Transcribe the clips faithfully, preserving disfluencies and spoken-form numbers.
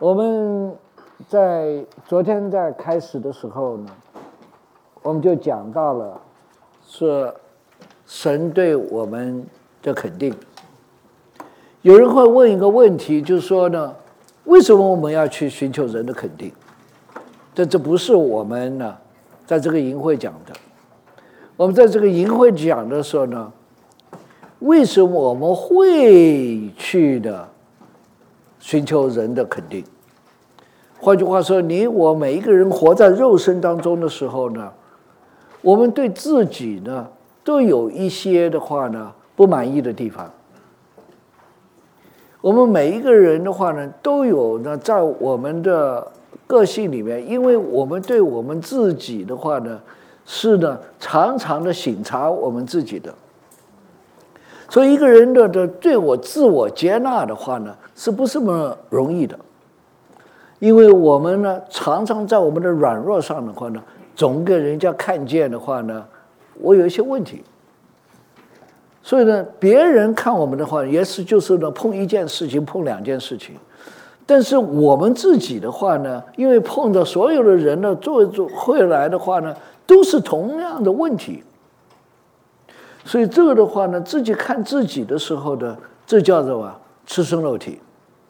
我们在昨天在开始的时候呢，我们就讲到了是神对我们的肯定。有人会问一个问题，就是说呢，为什么我们要去寻求人的肯定？但这不是我们呢在这个营会讲的。我们在这个营会讲的时候呢，为什么我们会去的寻求人的肯定？换句话说，你我每一个人活在肉身当中的时候呢，我们对自己呢都有一些的话呢不满意的地方。我们每一个人的话呢，都有呢在我们的个性里面，因为我们对我们自己的话呢，是呢常常的省察我们自己的。所以一个人的的对我自我接纳的话呢，是不是那么容易的？因为我们呢常常在我们的软弱上的话呢，总给人家看见的话呢，我有一些问题。所以呢，别人看我们的话，也是就是呢碰一件事情，碰两件事情。但是我们自己的话呢，因为碰到所有的人呢，做做会来的话呢，都是同样的问题。所以这个的话呢，自己看自己的时候呢，这叫做啊赤身肉体。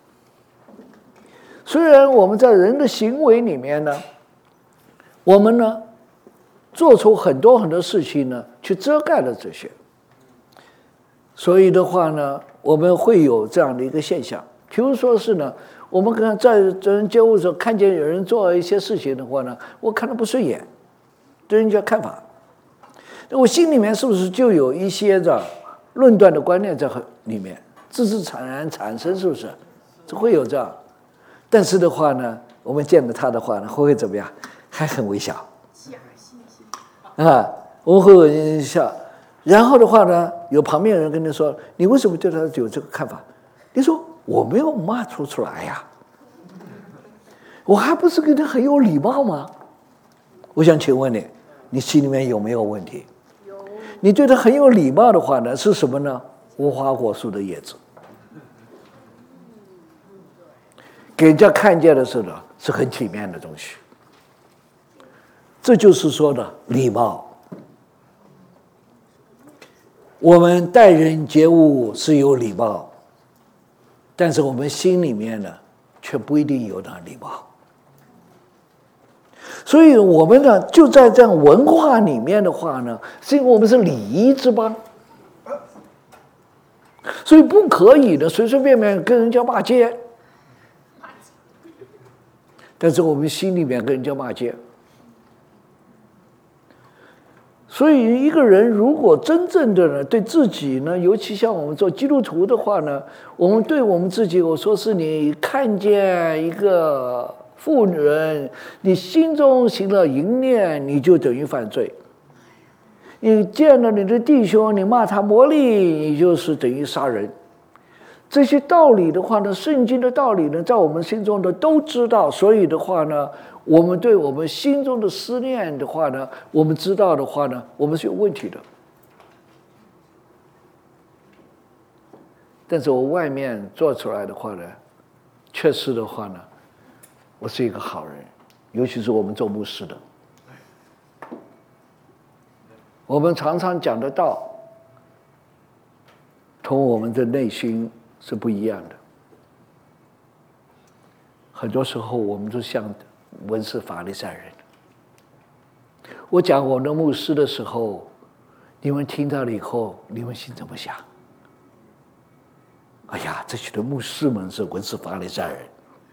虽然我们在人的行为里面呢，我们呢做出很多很多事情呢，去遮盖了这些。所以的话呢，我们会有这样的一个现象，比如说是呢，我们可能在人接物的时候，看见有人做一些事情的话呢，我看得不顺眼，对人家看法，那我心里面是不是就有一些的论断的观念在里面，自自然然产生，是不是？这会有这样。但是的话呢，我们见了他的话呢，会会怎么样？还很微笑，啊，我们会微笑。然后的话呢，有旁边人跟你说：“你为什么对他有这个看法？”你说：“我没有骂出出来呀，我还不是跟他很有礼貌吗？”我想请问你，你心里面有没有问题？有。你对他很有礼貌的话呢，是什么呢？无花果树的叶子。给人家看见的是呢，是很体面的东西。这就是说的礼貌。我们待人接物是有礼貌，但是我们心里面呢，却不一定有那礼貌。所以我们呢，就在这样文化里面的话呢，是因为我们是礼仪之邦，所以不可以的随随便便跟人家骂街。但是我们心里面跟人家骂街。所以一个人如果真正的呢对自己呢，尤其像我们做基督徒的话呢，我们对我们自己，我说是你看见一个妇人，你心中行了淫念，你就等于犯罪。你见了你的弟兄，你骂他魔力，你就是等于杀人。这些道理的话呢，圣经的道理呢，在我们心中的都知道，所以的话呢，我们对我们心中的思念的话呢，我们知道的话呢，我们是有问题的。但是我外面做出来的话呢，确实的话呢，我是一个好人，尤其是我们做牧师的，我们常常讲的道，同我们的内心是不一样的。很多时候我们都像文士法利赛人。我讲我的牧师的时候，你们听到了以后，你们心怎么想？哎呀，这许多牧师们是文士法利赛人，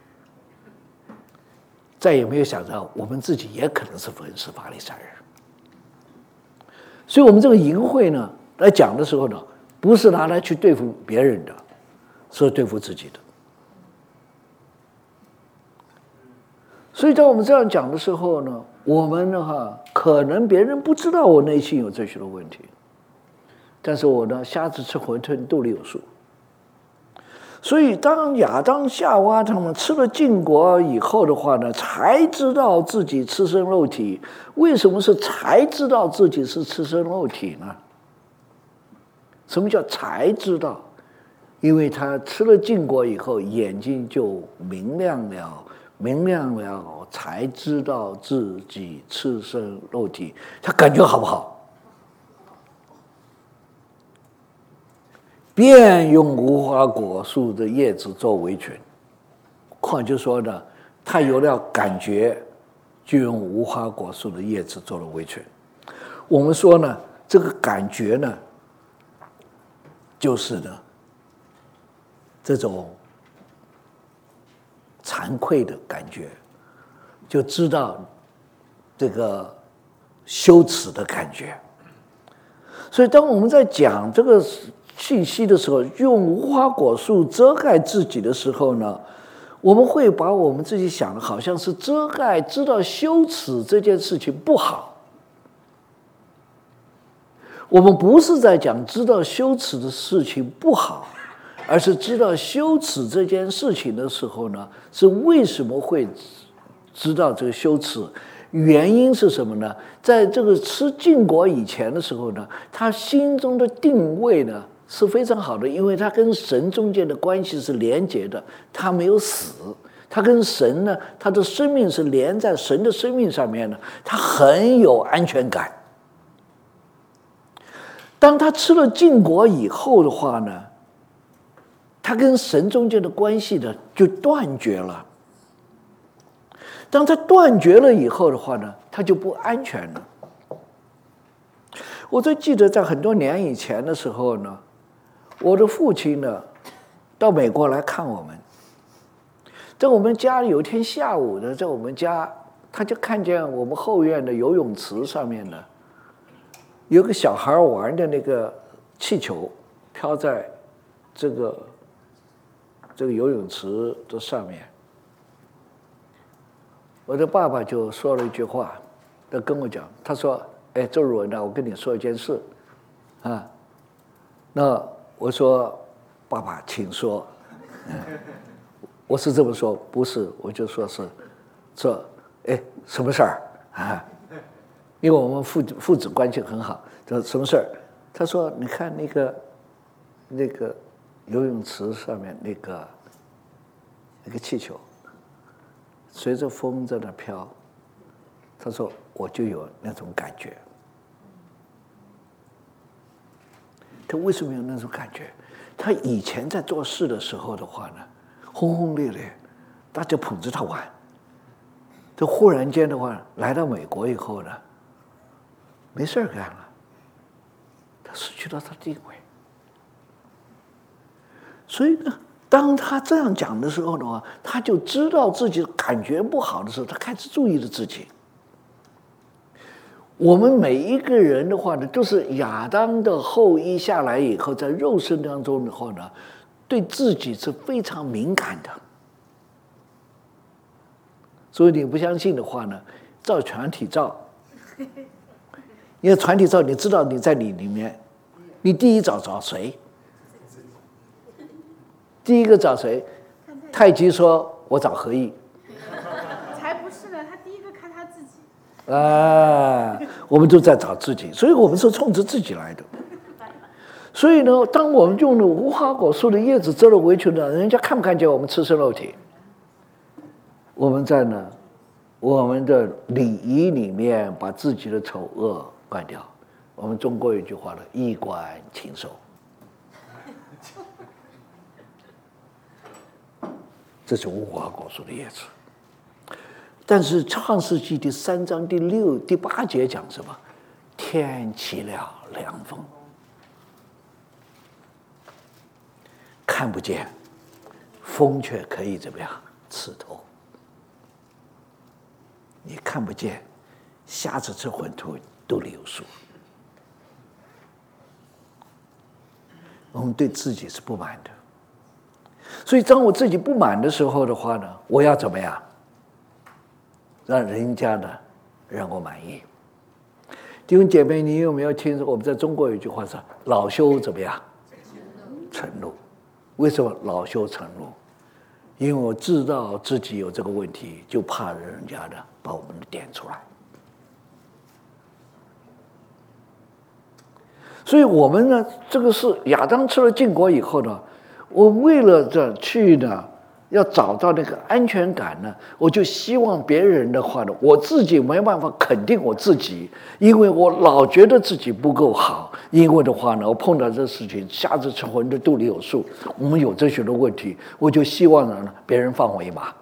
再也没有想到我们自己也可能是文士法利赛人。所以我们这个营会呢，来讲的时候呢，不是拿来去对付别人的，是对付自己的。所以在我们这样讲的时候呢，我们的话可能别人不知道我内心有这些的问题，但是我呢，瞎子吃馄饨肚里有数。所以当亚当夏娃他们吃了禁果以后的话呢，才知道自己赤身肉体。为什么是才知道自己是赤身肉体呢？什么叫才知道？ 因为他吃了禁果以后，眼睛就明亮了，明亮了才知道自己赤身肉体，他感觉好不好？便用无花果树的叶子做围裙。况且说呢，他有了感觉，就用无花果树的叶子做了围裙。我们说呢，这个感觉呢，就是呢，这种惭愧的感觉，就知道这个羞耻的感觉。所以，当我们在讲这个信息的时候，用无花果树遮盖自己的时候呢，我们会把我们自己想的好像是遮盖，知道羞耻这件事情不好。我们不是在讲知道羞耻的事情不好，而是知道羞耻这件事情的时候呢，是为什么会知道这个羞耻？原因是什么呢？在这个吃禁果以前的时候呢，他心中的定位呢是非常好的，因为他跟神中间的关系是连结的，他没有死，他跟神呢，他的生命是连在神的生命上面的，他很有安全感。当他吃了禁果以后的话呢，他跟神中间的关系呢就断绝了。当他断绝了以后的话呢，他就不安全了。我最记得在很多年以前的时候呢，我的父亲呢到美国来看我们，在我们家有一天下午呢，在我们家他就看见我们后院的游泳池上面呢有个小孩玩的那个气球飘在这个这个游泳池的上面。我的爸爸就说了一句话，他跟我讲，他说：“哎，周汝文啊，我跟你说一件事，啊。”那我说：“爸爸，请说。嗯”我是这么说，不是，我就说是，说，哎，什么事儿啊？因为我们父父子关系很好，说什么事儿？他说：“你看那个那个游泳池上面那个那个气球。”随着风在那飘，他说我就有那种感觉。他为什么有那种感觉？他以前在做事的时候的话呢，轰轰烈烈，大家捧着他玩。这忽然间的话，来到美国以后呢，没事干了，他失去了他的地位。所以呢，当他这样讲的时候的话，他就知道自己感觉不好的时候，他开始注意了自己。我们每一个人的话呢，都是亚当的后裔下来以后，在肉身当中的话呢，对自己是非常敏感的。所以你不相信的话呢，照团体照，因为团体照，你知道你在你里面，你第一找找谁？第一个找谁？太极说：“我找何意。” 才不是呢，他第一个看他自己。 啊，我们都在找自己，所以我们是冲着自己来的。所以呢，当我们用了无花果树的叶子遮了围裙呢，人家看不看见我们赤身肉体？我们在呢，我们的礼仪里面把自己的丑恶关掉。我们中国有一句话呢：“衣冠禽兽。”这是无花果树的叶子。但是创世纪第三章第六、第八节讲什么？天起了凉风，看不见，风却可以怎么样刺透？你看不见，瞎子吃混沌都里有数。我们对自己是不满的。所以当我自己不满的时候的话呢，我要怎么样让人家呢让我满意？弟兄姐妹，你有没有听我们在中国有一句话说老羞怎么样成怒？为什么老羞成怒？因为我知道自己有这个问题，就怕人家呢把我们点出来。所以我们呢，这个是亚当吃了禁果以后呢， 我为了这去呢，要找到那个安全感呢，我就希望别人的话呢，我自己没办法肯定我自己，因为我老觉得自己不够好。因为的话呢，我碰到这事情，瞎子吃荤的肚里有数，我们有这些的问题，我就希望呢，别人放我一马，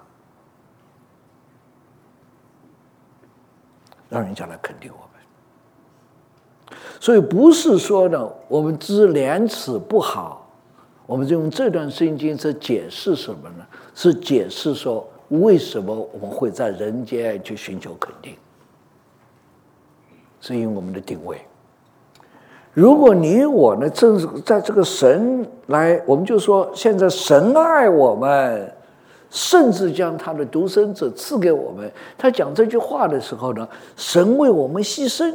让人家来肯定我们。所以不是说呢，我们知廉耻不好，我们就用这段圣经是解释什么呢？是解释说为什么我们会在人间去寻求肯定，是因为我们的定位。如果你我呢，正是在这个神来，我们就说现在神爱我们，甚至将他的独生子赐给我们。他讲这句话的时候呢，神为我们牺牲。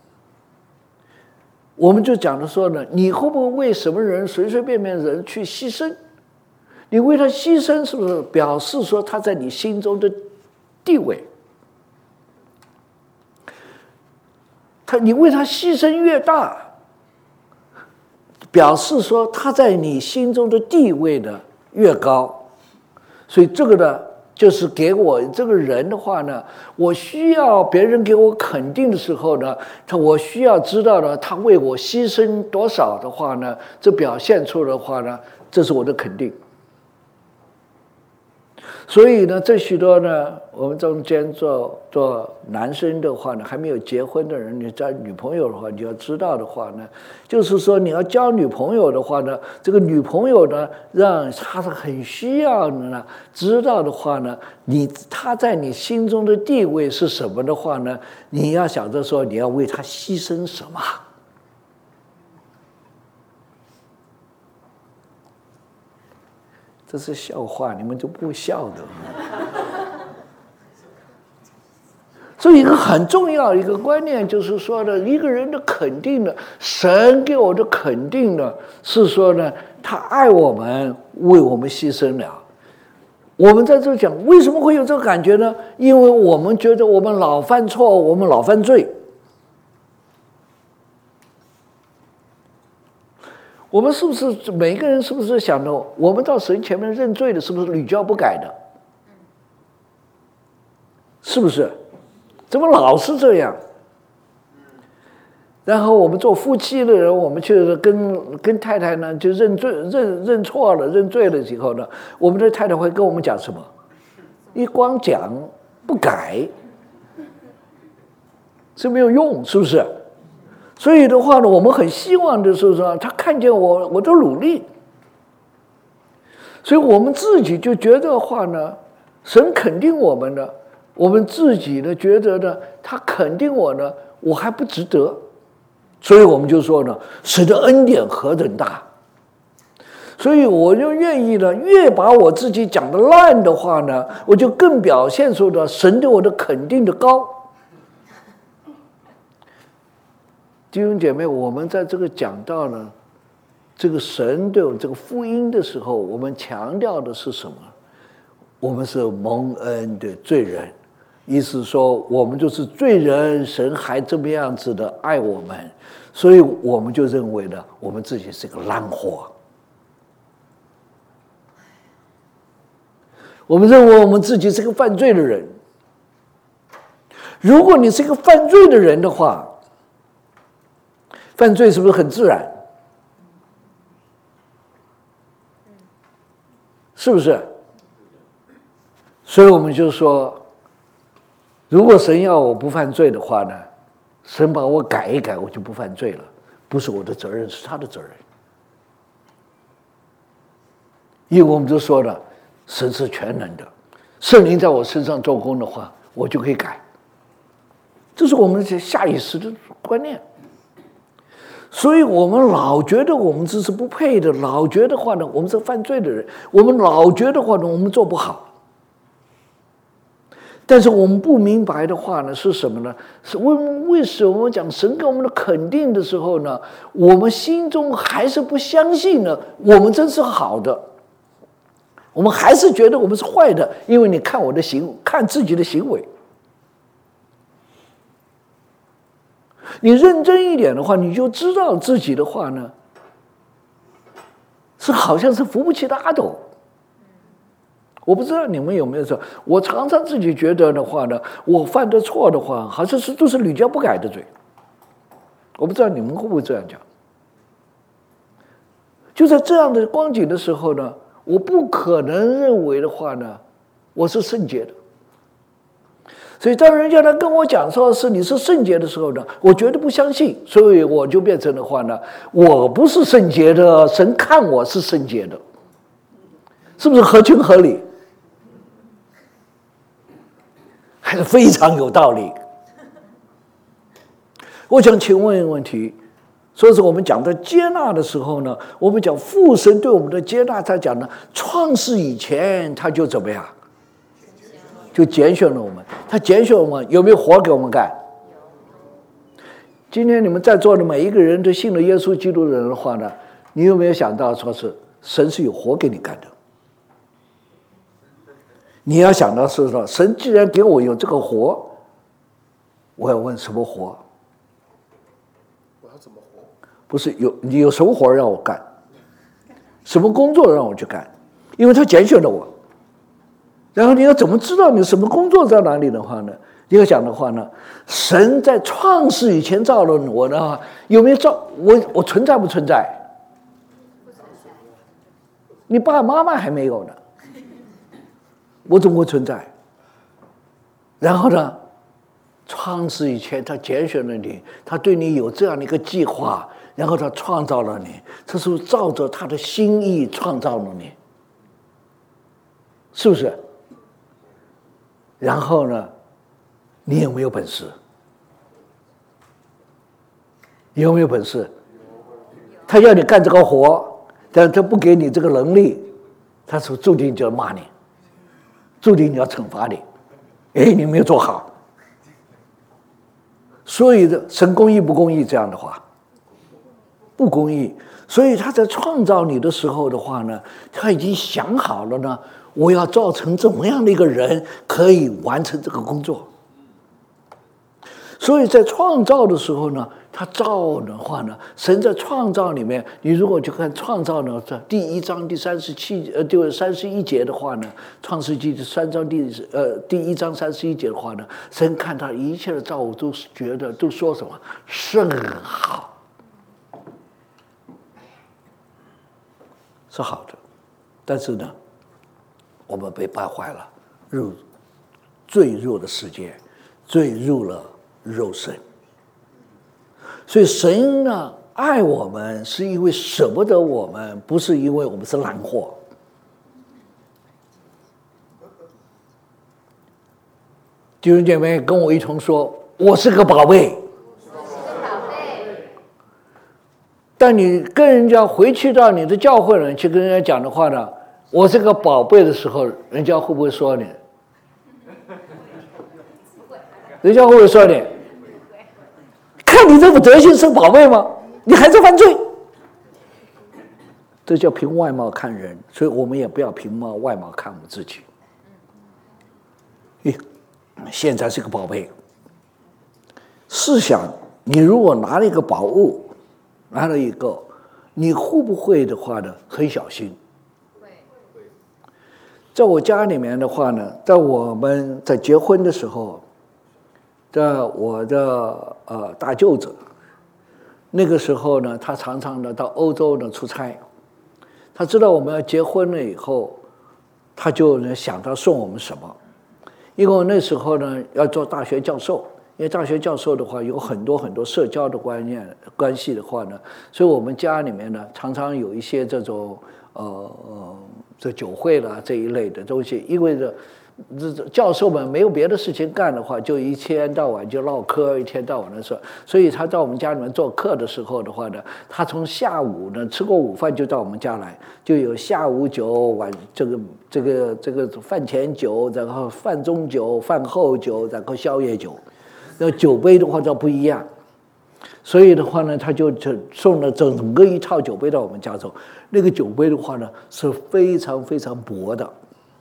我们就讲的说呢，你会不会为什么人随随便便人去牺牲？你为他牺牲，是不是表示说他在你心中的地位？他你为他牺牲越大，表示说他在你心中的地位呢越高。所以这个呢，就是给我这个人的话呢，我需要别人给我肯定的时候呢，他我需要知道呢，他为我牺牲多少的话呢，这表现出的话呢，这是我的肯定。所以呢，这许多呢，我们中间做做男生的话呢，还没有结婚的人，你交女朋友的话，你要知道的话呢，就是说你要交女朋友的话呢，这个女朋友呢，让她是很需要的呢，知道的话呢，你她在你心中的地位是什么的话呢，你要想着说你要为她牺牲什么。这是笑话，你们就不笑的。所以一个很重要一个观念就是说呢，一个人的肯定呢，神给我的肯定呢，是说呢，他爱我们，为我们牺牲了。我们在这讲，为什么会有这个感觉呢？因为我们觉得我们老犯错，我们老犯罪。我们是不是每个人是不是想着，我们到神前面认罪的，是不是屡教不改的？是不是？怎么老是这样？然后我们做夫妻的人，我们去跟跟太太呢，就认罪、认认错了、认罪了以后呢，我们的太太会跟我们讲什么？一光讲不改是没有用，是不是？所以的话呢，我们很希望的是说，他看见我我的努力，所以我们自己就觉得的话呢，神肯定我们呢，我们自己呢觉得呢，他肯定我呢，我还不值得，所以我们就说呢，神的恩典何等大，所以我就愿意呢，越把我自己讲的烂的话呢，我就更表现出了神对我的肯定的高。弟兄姐妹，我们在这个讲到呢，这个神对我们这个福音的时候，我们强调的是什么？我们是蒙恩的罪人，意思说我们就是罪人，神还这么样子的爱我们，所以我们就认为呢，我们自己是个烂货。我们认为我们自己是个犯罪的人。如果你是一个犯罪的人的话，犯罪是不是很自然？是不是？所以我们就说，如果神要我不犯罪的话呢，神把我改一改，我就不犯罪了，不是我的责任，是他的责任。因为我们就说了，神是全能的，圣灵在我身上做工的话，我就可以改。这是我们下意识的观念。所以我们老觉得我们这是不配的，老觉得话呢，我们是犯罪的人，我们老觉得话呢，我们做不好。但是我们不明白的话呢，是什么呢？是为为什么我们讲神给我们的肯定的时候呢，我们心中还是不相信呢？我们真是好的，我们还是觉得我们是坏的，因为你看我的行，看自己的行为。你认真一点的话，你就知道自己的话呢， 是好像是扶不起的阿斗。我不知道你们有没有说，我常常自己觉得的话呢，我犯的错的话，好像是都是屡教不改的罪。我不知道你们会不会这样讲。就在这样的光景的时候呢，我不可能认为的话呢，我是圣洁的。所以当人家来跟我讲说是你是圣洁的时候呢，我绝对不相信，所以我就变成的话呢，我不是圣洁的，神看我是圣洁的，是不是合情合理？还是非常有道理。我想请问一个问题，所以说我们讲到接纳的时候呢，我们讲父神对我们的接纳，他讲呢，创世以前他就怎么样？就拣选了我们，他拣选我们，有没有活给我们干？今天你们在座的每一个人都信了耶稣基督的人的话呢，你有没有想到说是神是有活给你干的？你要想到是说，神既然给我有这个活，我要问什么活？ 我要怎么活？ 不是有你有什么活让我干？什么工作让我去干？因为他拣选了我。然后你要怎么知道你什么工作在哪里的话呢？你要讲的话呢，神在创世以前造了我的话，有没有造我？我存在不存在？你爸爸妈妈还没有呢，我怎么会存在？然后呢，创世以前他拣选了你，他对你有这样的一个计划，然后他创造了你，这是照着他的心意创造了你，是不是？然后呢，你有没有本事？你有没有本事？他要你干这个活，但他不给你这个能力，他是注定就要骂你，注定你要惩罚你。哎，你没有做好。所以的神公义不公义？这样的话，不公义。所以他在创造你的时候的话呢，他已经想好了呢。我要造成怎么样的一个人可以完成这个工作？所以在创造的时候呢，他造的话呢，神在创造里面，你如果去看创造呢，这第一章第三十七呃，就三十一节的话呢，创世纪三章第呃第一章三十一节的话呢，神看他一切的造物都觉得都说什么甚好，是好的，但是呢。我们被败坏了，入坠入了世界，坠入了肉身。所以神呢爱我们，是因为舍不得我们，不是因为我们是懒货。弟兄姐妹，跟我一同说，我是个宝贝。但你跟人家回去到你的教会人去跟人家讲的话呢？我是个宝贝的时候，人家会不会说你？人家会不会说你？看你这副德行是宝贝吗？你还在犯罪？这叫凭外貌看人，所以我们也不要凭貌外貌看我们自己。咦，现在是个宝贝。试想，你如果拿了一个宝物，拿了一个，你会不会的话呢？很小心。在我家里面的话呢，在我们在结婚的时候，在我的呃大舅子，那个时候呢，他常常的到欧洲呢出差，他知道我们要结婚了以后，他就呢想到送我们什么，因为那时候呢要做大学教授，因为大学教授的话有很多很多社交的观念关系的话呢，所以我们家里面呢常常有一些这种呃呃。这酒会啦这一类的东西，因为这这教授们没有别的事情干的话，就一天到晚就唠嗑，一天到晚的说。所以他在我们家里面做客的时候的话呢，他从下午呢吃过午饭就到我们家来，就有下午酒、晚这个这个这个饭前酒，然后饭中酒、饭后酒，然后宵夜酒。那酒杯的话就不一样。所以的话呢，他就送了整个一套酒杯到我们家中。那个酒杯的话呢，是非常非常薄的。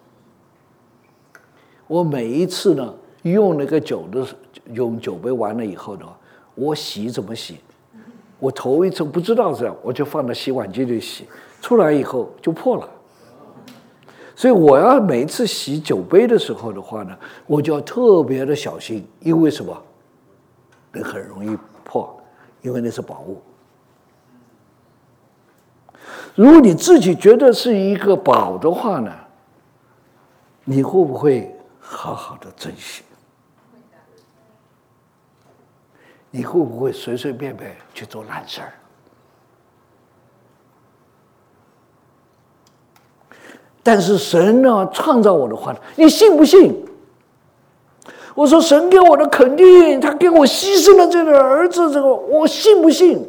我每一次呢用那个酒的用酒杯完了以后呢，我洗怎么洗？ 我头一次不知道这样，我就放到洗碗机里洗，出来以后就破了。所以我要每一次洗酒杯的时候的话呢，我就要特别的小心，因为什么？那很容易破，因为那是宝物。如果你自己觉得是一个宝的话呢，你会不会好好的珍惜？你会不会随随便便去做烂事儿？但是神呢，创造我的话，你信不信？我说神给我的肯定，他给我牺牲了这个儿子，这个我信不信？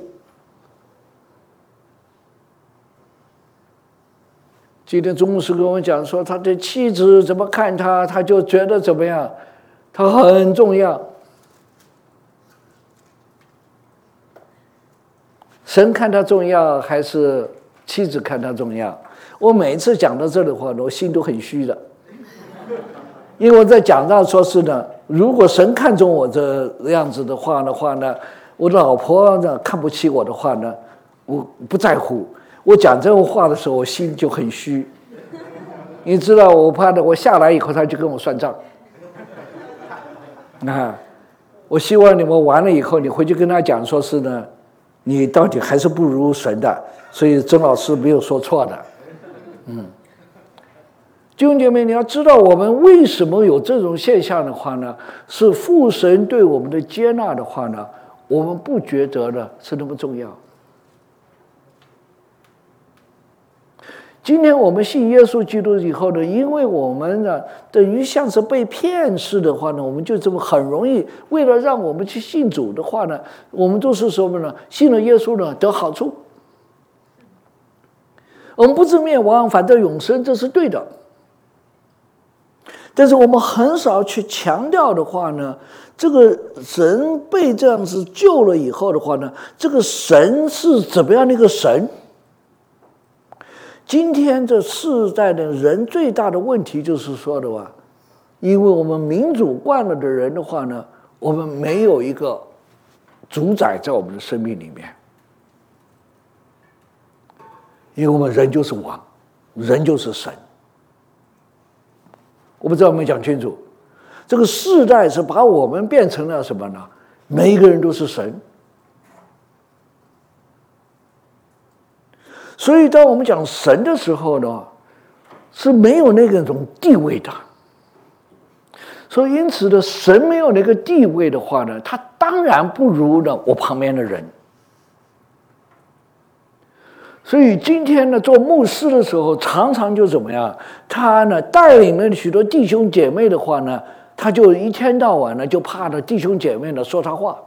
今天钟牧师跟我讲说，他的妻子怎么看他，他就觉得怎么样，他很重要。神看他重要，还是妻子看他重要？我每一次讲到这的话，我心都很虚的，因为我在讲到说是呢，如果神看重我这样子的话的话呢，我的老婆呢看不起我的话呢，我不在乎。我讲这种话的时候，我心就很虚。你知道，我怕的，我下来以后他就跟我算账。啊，我希望你们完了以后，你回去跟他讲，说是呢，你到底还是不如神的，所以曾老师没有说错的。嗯，弟兄姐妹，你要知道我们为什么有这种现象的话呢，是父神对我们的接纳的话呢，我们不觉得呢是那么重要。今天我们信耶稣基督以后呢，因为我们呢等于像是被骗似的话呢，我们就这么很容易，为了让我们去信主的话呢，我们都是什么呢？信了耶稣呢得好处，我们不知灭亡，反得永生，这是对的。但是我们很少去强调的话呢，这个人被这样子救了以后的话呢，这个神是怎么样的一个神？今天这世代的人最大的问题就是说的话，因为我们民主惯了的人的话呢，我们没有一个主宰在我们的生命里面，因为我们人就是王，人就是神。我不知道有没有讲清楚，这个世代是把我们变成了什么呢？每一个人都是神。所以当我们讲神的时候呢，是没有那个种地位的。所以因此呢，神没有那个地位的话呢，他当然不如呢我旁边的人。所以今天呢，做牧师的时候，常常就怎么样？他呢带领了许多弟兄姐妹的话呢，他就一天到晚呢就怕着弟兄姐妹呢说他话。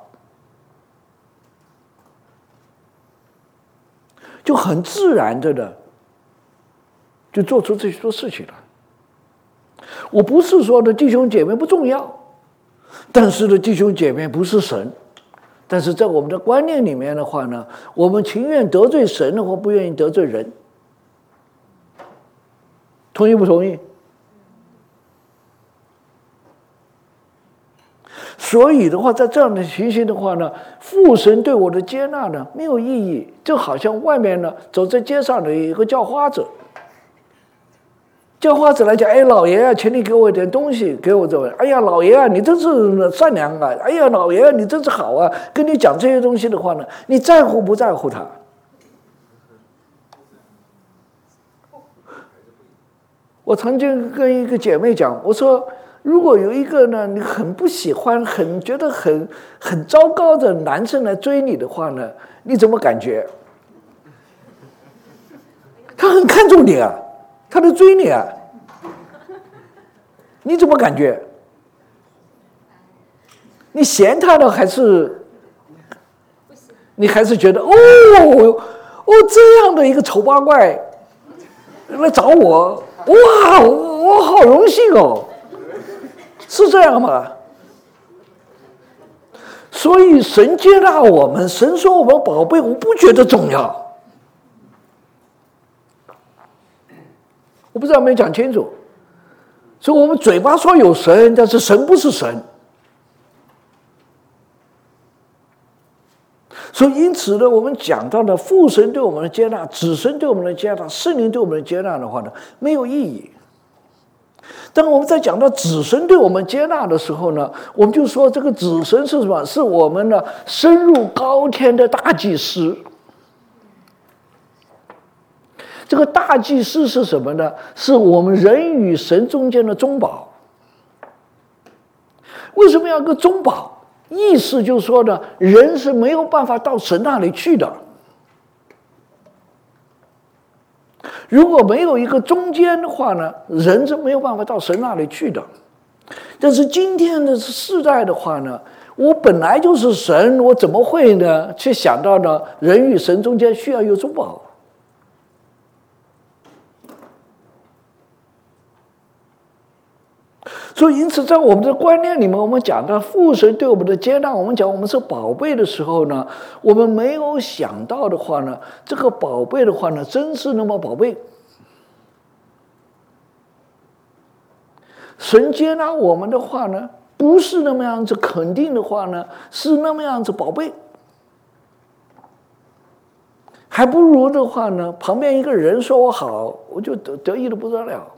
就很自然的呢，就做出这些多事情来。我不是说的弟兄姐妹不重要，但是呢，弟兄姐妹不是神。但是在我们的观念里面的话呢，我们情愿得罪神的话，不愿意得罪人。同意不同意？所以的话，在这样的情形的话呢，父神对我的接纳呢没有意义，就好像外面呢走在街上的一个叫花子，叫花子来讲，哎，老爷啊，请你给我一点东西，给我这位，哎呀，老爷啊，你真是善良啊，哎呀，老爷啊，你真是好啊，跟你讲这些东西的话呢，你在乎不在乎他？我曾经跟一个姐妹讲，我说，如果有一个呢，你很不喜欢、很觉得很很糟糕的男生来追你的话呢，你怎么感觉？他很看重你啊，他在追你啊，你怎么感觉？你嫌他呢，还是你还是觉得哦哦这样的一个丑八怪来找我，哇，我好荣幸哦。是这样吗？所以神接纳我们，神说我们宝贝，我不觉得重要。我不知道有没有讲清楚。所以我们嘴巴说有神，但是神不是神。所所以因此呢，我们讲到了父神对我们的接纳，子神对我们的接纳，圣灵对我们的接纳的话呢，没有意义。当我们在讲到子神对我们接纳的时候呢，我们就说这个子神是什么？是我们呢深入高天的大祭司。这个大祭司是什么呢？是我们人与神中间的中保。为什么要个中保？意思就是说呢，人是没有办法到神那里去的。如果没有一个中间的话呢，人是没有办法到神那里去的。但是今天的世代的话呢，我本来就是神，我怎么会呢去想到呢人与神中间需要有中保？所以因此在我们的观念里面，我们讲到父神对我们的接纳，我们讲我们是宝贝的时候呢，我们没有想到的话呢，这个宝贝的话呢，真是那么宝贝。神接纳我们的话呢，不是那么样子肯定的话呢，是那么样子宝贝。还不如的话呢，旁边一个人说我好，我就得得意的不得了。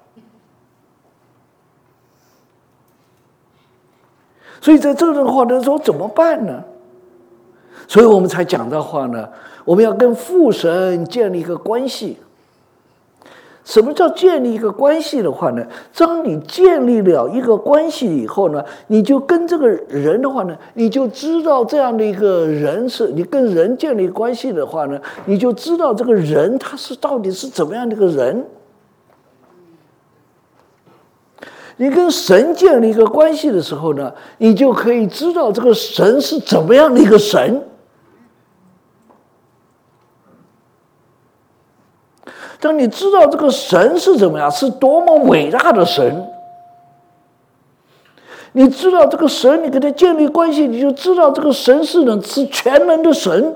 所以在这个的话呢，说怎么办呢？所以我们才讲到话呢，我们要跟父神建立一个关系。什么叫建立一个关系的话呢？当你建立了一个关系以后呢，你就跟这个人的话呢，你就知道这样的一个人是你跟人建立关系的话呢，你就知道这个人他是到底是怎么样的一个人。你跟神建立一个关系的时候呢，你就可以知道这个神是怎么样的一个神。当你知道这个神是怎么样，是多么伟大的神，你知道这个神，你跟他建立关系，你就知道这个神是呢是全能的神。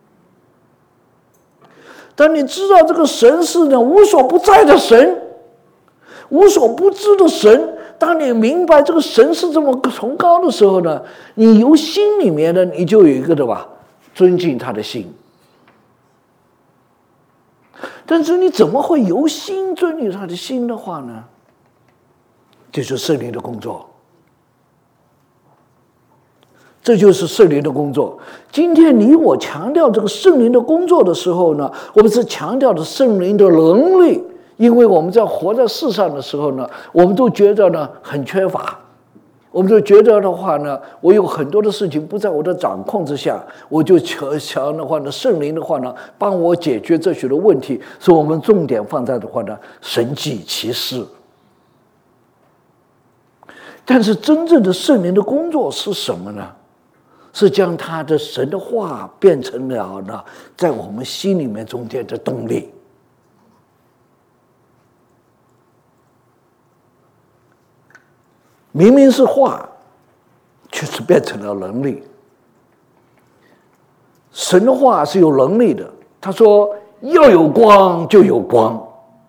当你知道这个神是呢无所不在的神，无所不知的神，当你明白这个神是这么崇高的时候呢，你由心里面呢，你就有一个的吧，尊敬他的心。但是你怎么会由心尊敬他的心的话呢？这就是圣灵的工作，这就是圣灵的工作。今天你我强调这个圣灵的工作的时候呢，我们是强调的圣灵的能力。因为我们在活在世上的时候呢，我们都觉得呢很缺乏，我们就觉得的话呢，我有很多的事情不在我的掌控之下，我就求求的话呢，圣灵的话呢，帮我解决这许多问题。所以我们重点放在的话呢，神迹奇事。但是真正的圣灵的工作是什么呢？是将他的神的话变成了呢，在我们心里面中间的动力。明明是话，却是变成了能力。神的话是有能力的，他说要有光就有光。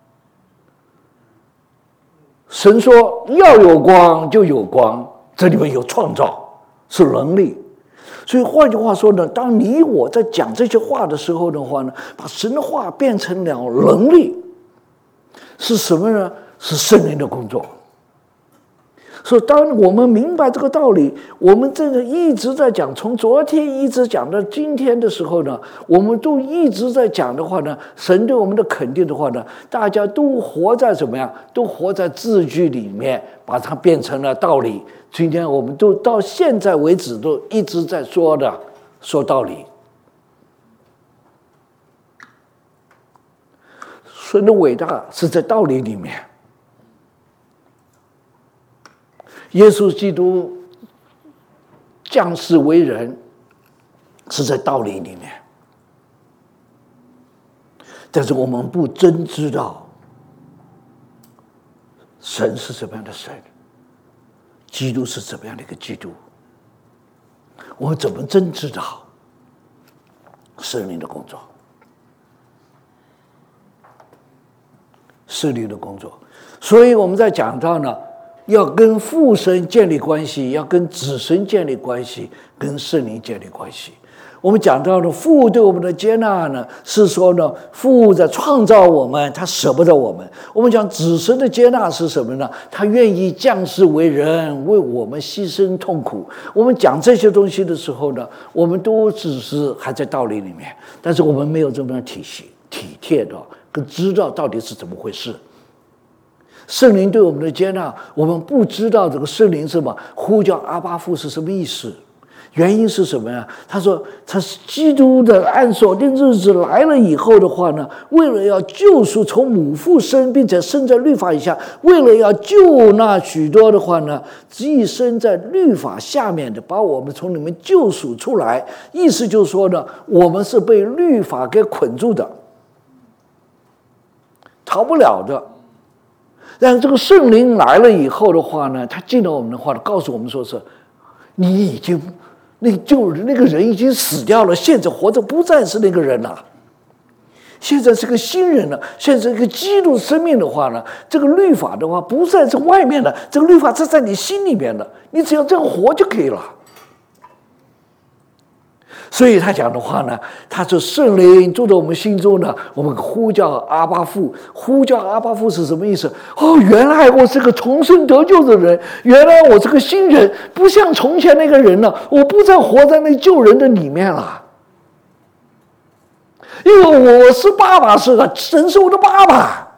神说要有光就有光，这里面有创造，是能力。所以换句话说呢，当你我在讲这些话的时候的话呢，把神的话变成了能力，是什么呢？是圣灵的工作。所以当我们明白这个道理，我们这个一直在讲，从昨天一直讲到今天的时候呢，我们都一直在讲的话呢，神对我们的肯定的话呢，大家都活在怎么样？都活在字句里面，把它变成了道理。今天我们都到现在为止都一直在说的说道理。神的伟大是在道理里面。耶稣基督降世为人是在道理里面，但是我们不真知道神是什么样的神，基督是怎么样的一个基督，我们怎么真知道圣灵的工作？圣灵的工作，所以我们在讲到呢，要跟父神建立关系，要跟子神建立关系，跟圣灵建立关系。 我们讲到的父对我们的接纳呢，是说呢，父在创造我们，他舍不得我们。我们讲子孙的接纳是什么呢？他愿意降世为人，为我们牺牲痛苦。我们讲这些东西的时候呢，我们都只是还在道理里面，但是我们没有这么样体系体贴的跟知道到底是怎么回事。圣灵对我们的接纳，我们不知道这个圣灵是什么，呼叫阿爸父是什么意思。原因是什么呀？他说他是基督的按手定日子来了以后的话呢，为了要救赎从母父生，并且生在律法以下，为了要救那许多的话呢，寄生在律法下面的，把我们从里面救赎出来。意思就是说呢，我们是被律法给捆住的，逃不了的。但这个圣灵来了以后的话呢，他进到我们的话，告诉我们说是你已经那就是那个人已经死掉了，现在活着不再是那个人了，现在是个新人了，现在是个基督生命的话呢，这个律法的话不在这外面了，这个律法是在你心里面的，你只要这样活就可以了。所以他讲的话呢，他说圣灵住在我们心中呢，我们呼叫阿爸父。呼叫阿爸父是什么意思？哦，原来我是个重生得救的人，原来我是个新人，不像从前那个人了，我不再活在那旧人的里面了。因为我是爸爸，是个神是我的爸爸，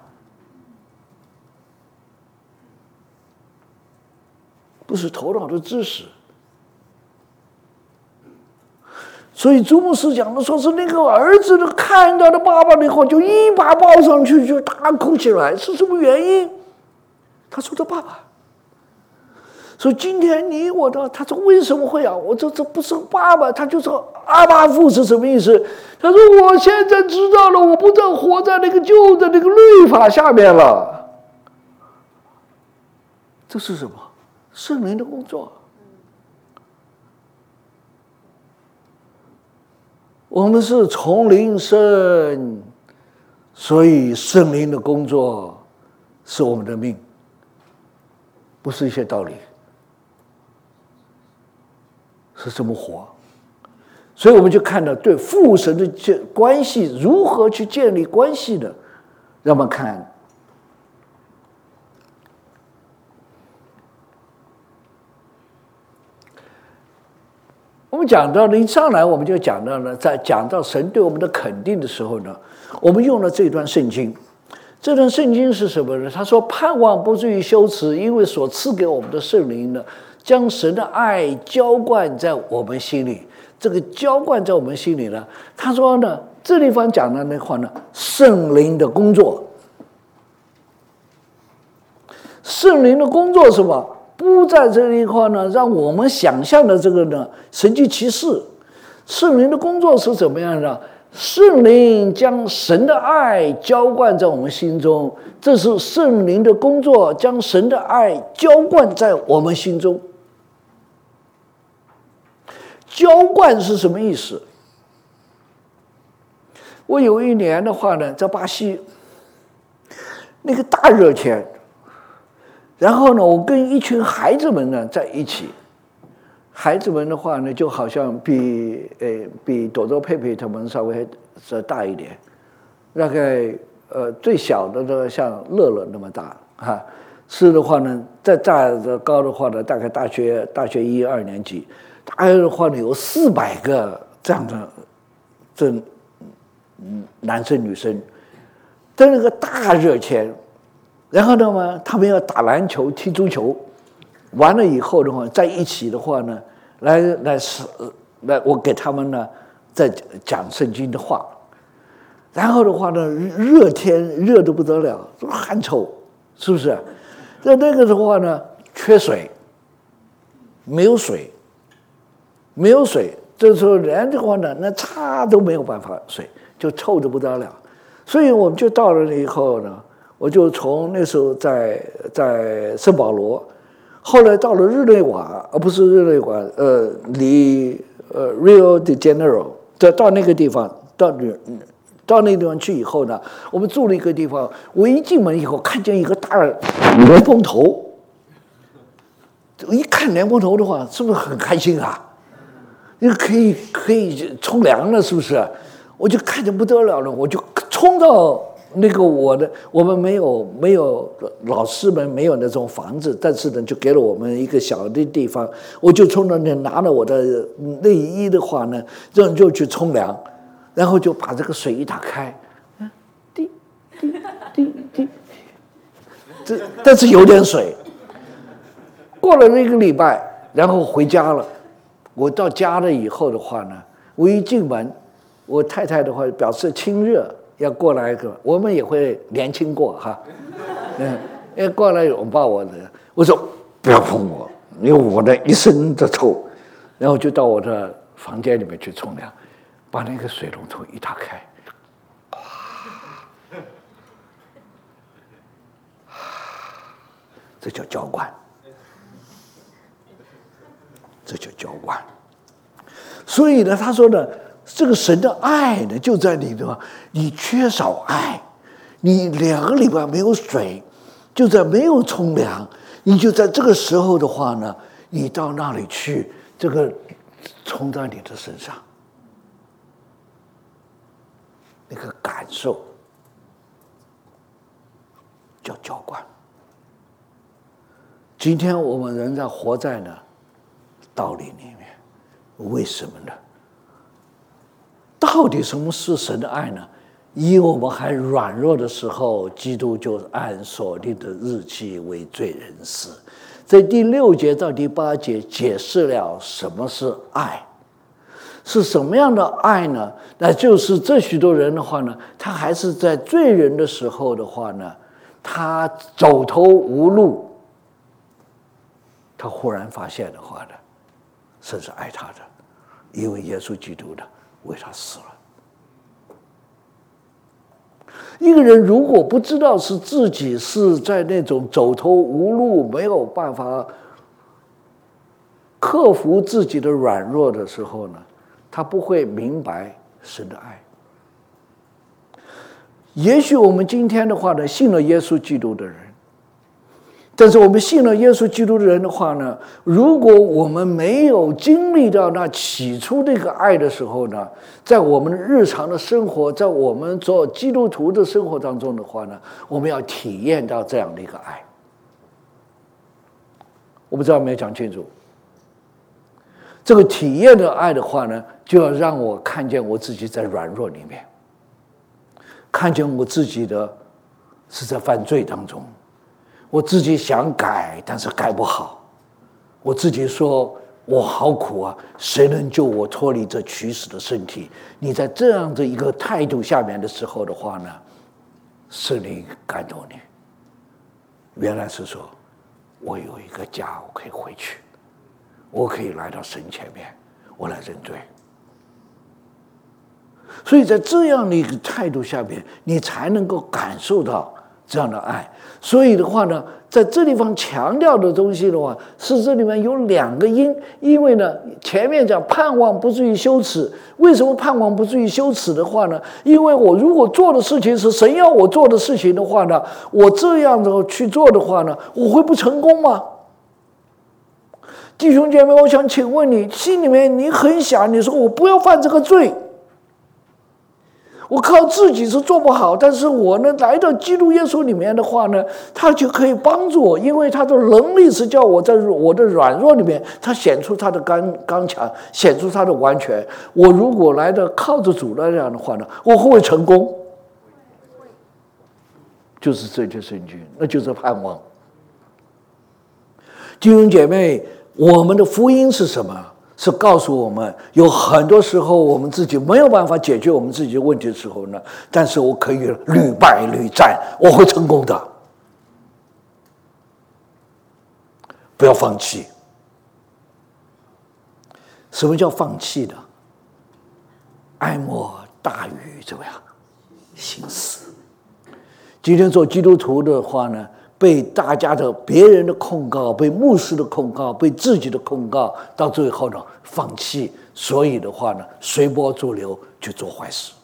不是头脑的知识。所以朱牧师讲的说是那个儿子的看到了爸爸以后就一把抱上去就大哭起来，是什么原因？他说的爸爸。所以今天你我的，他说为什么会啊？我这这不是爸爸，他就说阿爸父是什么意思？他说我现在知道了，我不再活在那个旧的那个律法下面了。这是什么？圣灵的工作。我们是从灵生，所以圣灵的工作是我们的命，不是一些道理，是这么活。所以我们就看到对父神的关系如何去建立关系的，让我们看。我们讲到了一上来，我们就讲到了，在讲到神对我们的肯定的时候呢，我们用了这段圣经。这段圣经是什么呢？他说：“盼望不至于羞耻，因为所赐给我们的圣灵呢，将神的爱浇灌在我们心里。这个浇灌在我们心里呢，他说呢，这地方讲的那话呢，圣灵的工作，圣灵的工作是什么？”不在这一块呢，让我们想象的这个呢神迹奇事，圣灵的工作是怎么样的？圣灵将神的爱浇灌在我们心中，这是圣灵的工作，将神的爱浇灌在我们心中。浇灌是什么意思？我有一年的话呢，在巴西，那个大热天。然后呢，我跟一群孩子们呢在一起，孩子们的话呢，就好像比呃比朵朵佩佩他们稍微再大一点，大概呃最小的呢像乐乐那么大哈、啊，是的话呢，再大的高的话呢，大概大学大学一二年级，大概的话呢有四百个这样的这男生女生，在那个大热天。然后呢，他们要打篮球、踢足球，完了以后的话，在一起的话呢，来来是来，我给他们呢在讲圣经的话。然后的话呢，热天热得不得了，汗臭，是不是？在那个的话呢，缺水，没有水，没有水，这时候连的话呢，那擦都没有办法水，就臭得不得了。所以我们就到了以后呢。我就从那时候在在圣保罗，后来到了日内瓦，而不是日内瓦，呃，离呃 Rio de Janeiro， 到到那个地方，到到那个地方去以后呢，我们住了一个地方，我一进门以后看见一个大莲蓬头，一看莲蓬头的话，是不是很开心啊？你可以可以冲凉了，是不是？我就看见不得了了，我就冲到那个我的，我们没有没有老师们没有那种房子，但是呢，就给了我们一个小的地方，我就冲到那拿了我的内衣的话呢，就就去冲凉，然后就把这个水一打开，滴滴滴滴，这但是有点水。过了一个礼拜，然后回家了。我到家了以后的话呢，我一进门，我太太的话表示亲热。要过来一个，我们也会年轻过哈，嗯，要过来拥抱我的，我说不要碰我，因为我的一身的臭，然后就到我的房间里面去冲凉，把那个水龙头一打开，这叫浇灌，这叫浇灌。所以呢，他说呢。这个神的爱呢，就在你的，你缺少爱，你两个礼拜没有水，就在没有冲凉，你就在这个时候的话呢，你到那里去，这个冲在你的身上，那个感受叫浇灌。今天我们仍然活在呢道理里面，为什么呢？到底什么是神的爱呢？以我们还软弱的时候，基督就按所定的日期为罪人死。在第六节到第八节解释了什么是爱，是什么样的爱呢？那就是这许多人的话呢，他还是在罪人的时候的话呢，他走投无路，他忽然发现的话呢，神是爱他的，因为耶稣基督的为他死了。一个人如果不知道是自己是在那种走投无路，没有办法克服自己的软弱的时候呢，他不会明白神的爱。也许我们今天的话呢，信了耶稣基督的人，但是我们信了耶稣基督的人的话呢，如果我们没有经历到那起初那个爱的时候呢，在我们日常的生活，在我们做基督徒的生活当中的话呢，我们要体验到这样的一个爱。我不知道有没有讲清楚。这个体验的爱的话呢，就要让我看见我自己在软弱里面，看见我自己的是在犯罪当中。我自己想改，但是改不好。我自己说我好苦啊，谁能救我脱离这取死的身体？你在这样的一个态度下面的时候的话呢，圣灵感动你，原来是说我有一个家，我可以回去，我可以来到神前面，我来认罪。所以在这样的一个态度下面，你才能够感受到这样的爱。所以的话呢，在这地方强调的东西的话，是这里面有两个因。因为呢，前面讲盼望不至于羞耻，为什么盼望不至于羞耻的话呢？因为我如果做的事情是神要我做的事情的话呢，我这样的去做的话呢，我会不成功吗？弟兄姐妹，我想请问你，心里面你很想，你说我不要犯这个罪，我靠自己是做不好，但是我呢来到基督耶稣里面的话呢，他就可以帮助我，因为他的能力是叫我在我的软弱里面，他显出他的刚刚强，显出他的完全。我如果来的靠着主那样的话呢，我会不会成功？就是这节圣经，那就是盼望。弟兄姐妹，我们的福音是什么？是告诉我们，有很多时候我们自己没有办法解决我们自己的问题的时候呢，但是我可以屡败屡战，我会成功的。不要放弃。什么叫放弃呢？爱莫大于怎么样？心死。今天做基督徒的话呢，被大家的别人的控告，被牧师的控告，被自己的控告，到最后呢放弃，所以的话呢随波逐流去做坏事。